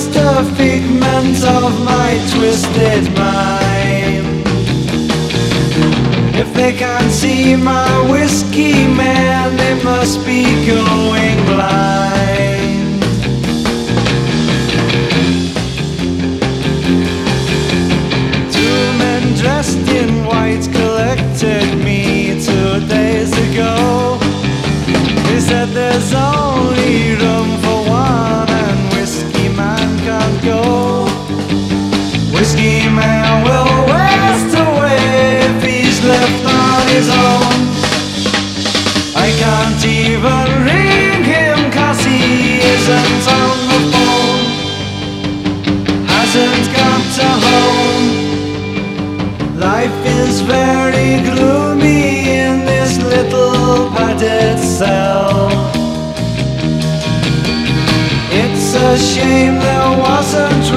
just a figment of my twisted mind. If they can't see my whiskey man, they must be going blind. Two men dressed in white collected me 2 days ago. They said there's only room for one and whiskey man can't go. Whiskey man will waste away if he's left on his own. I can't even ring him 'cause he isn't on the phone. Hasn't got a home. Life is very gloomy in this little padded cell. It's a shame there wasn't